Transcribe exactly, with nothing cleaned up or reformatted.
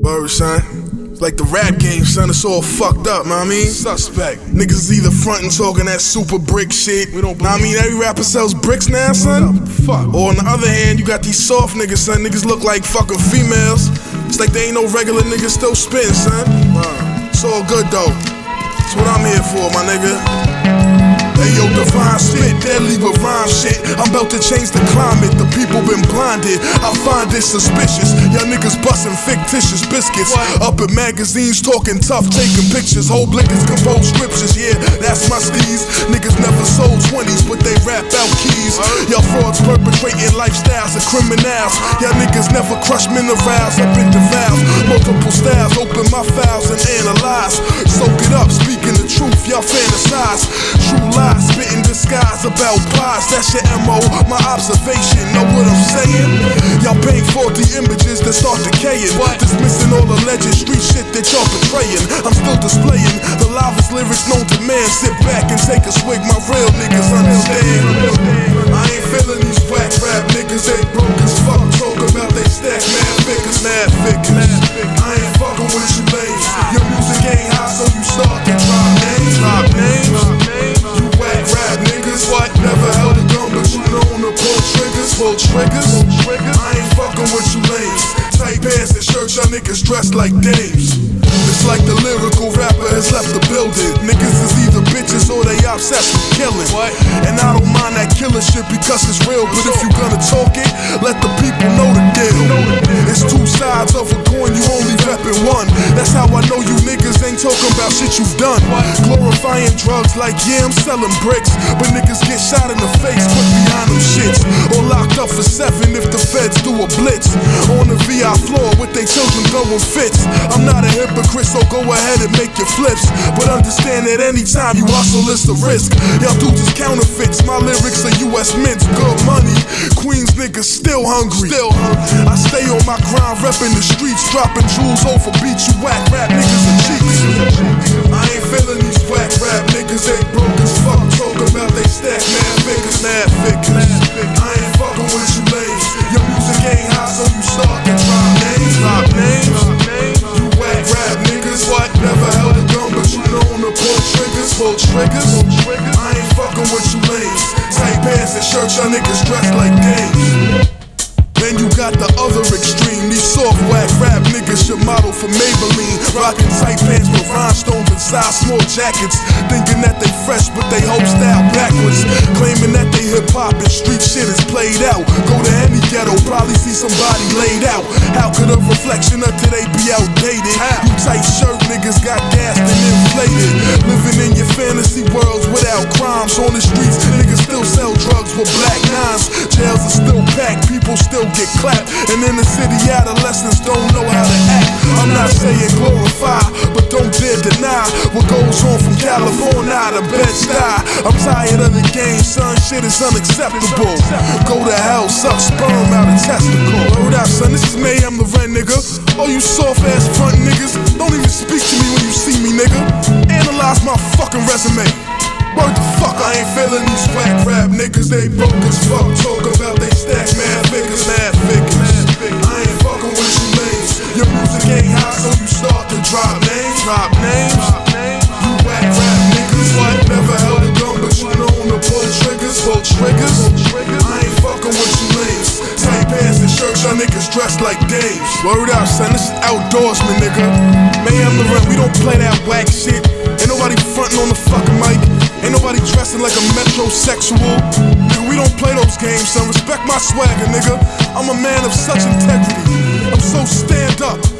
Word, son. It's like the rap game, son. It's all fucked up, know what I mean? Suspect. Niggas either frontin' talking that super brick shit. We don't know what I mean? Every rapper sells bricks now, son. Fuck. Or on the other hand, you got these soft niggas, son. Niggas look like fucking females. It's like they ain't no regular niggas still spittin', son. It's all good, though. That's what I'm here for, my nigga. Hey yo, divine spit, deadly with rhyme shit. I'm about to change the climate, the people been blinded. I find it suspicious. Y'all niggas bustin' fictitious biscuits. What? Up in magazines talking tough, taking pictures. Whole blickers compose scriptures, yeah, that's my steez. Niggas never sold twenties, but they rap out keys. Y'all frauds perpetrating lifestyles of criminals. Y'all niggas never crush minerals, I've been devoured. Multiple styles, open my files and analyze. Soak it up, speaking the truth, y'all fantasize. True lies. Spit in disguise about pies, that's your M O, my observation, know what I'm saying? Y'all paint faulty images that start decaying. What? Dismissing all alleged street shit that y'all portraying. I'm still displaying the loudest lyrics known to man. Sit back and take a swig, my real niggas understand. I ain't feeling these whack rap niggas, they broke as fuck. Talk about they stack mad figures, mad figures. I ain't fucking with you lames. Your music ain't hot, so you start to drop names. Drop names. What? Never held a gun, but you known to pull triggers. Pull triggers? I ain't fucking with you lames. Tight pants and shirts, y'all niggas dressed like dames. It's like the lyrical rapper has left the building. Niggas is either bitches or they obsessed with killing. What? And I don't mind that killer shit because it's real. But if you gonna talk it, let the people know the deal. It's two sides of a coin, you only reppin' one. That's how I know you niggas ain't talking about shit you've done. Glorifying drugs like, yeah, I'm selling bricks. But niggas get shot in the face, quick behind them shits. Or locked up for seven if the feds do a blitz. On the V I floor with they children going fits. I'm not a hypocrite, so go ahead and make your flips. But understand that anytime you hustle, it's a risk. Y'all dudes is counterfeits, my lyrics are U S mints. Good money, Queens niggas still hungry. Still hungry. I stay on my grind, reppin' the streets, dropping jewels over beats. You whack rap niggas and cheeks. I ain't feeling these whack rap niggas, they broke as fuck. Talk about they stack mad figures, mad figures. I ain't fucking with you lames. Your music ain't hot, so you start to drop names. Drop names. You whack rap niggas. What? Never held a gun, but you known to pull triggers. Pull triggers. I ain't fucking with you lames. Tight pants and shirts, y'all niggas dressed like dames. Then you got the other extreme. These soft whack rap niggas should model for Maybelline. Rockin' tight pants with rhinestones inside small jackets. Thinking that they fresh, but they whole style backwards. Claiming that they hip hop and street shit is played out. Go to any ghetto, probably see somebody laid out. How could a reflection of today be outdated? You tight shirt niggas got gassed and inflated. Living in your fantasy worlds without crimes. On the streets, niggas still sell drugs with black nines. Jails are still packed, people still get clapped. And in the city, adolescents don't know how to act. I'm not saying glorify, but don't dare deny what goes on from California to Bed-Stuy. I'm tired of the game, son, shit is unacceptable. Go to hell, suck sperm out of testicle. Word up, son, this is Mayhem the Ren, nigga. Oh, you soft ass front niggas, don't even speak to me when you see me, nigga. Analyze my fucking resume. Word the fuck, I ain't feeling these whack rap niggas, they broke as fuck. Talk about they stack mad figures, mad figures. I ain't fucking with you lames. Your music ain't hot, so you start to drop names. Drop names. You whack rap niggas, what? Never held a gun, but you known to pull triggers. Pull triggers. I ain't fucking with you lames. Tight pants and shirts, y'all niggas dressed like dames. Word out, son, this is outdoorsman, nigga. Mayhem the Ren, we don't play that whack shit. Ain't nobody frontin' on the fucking mic. Ain't nobody dressing like a metrosexual. Nigga, we don't play those games, son. Respect my swagger, nigga. I'm a man of such integrity. I'm so stand up.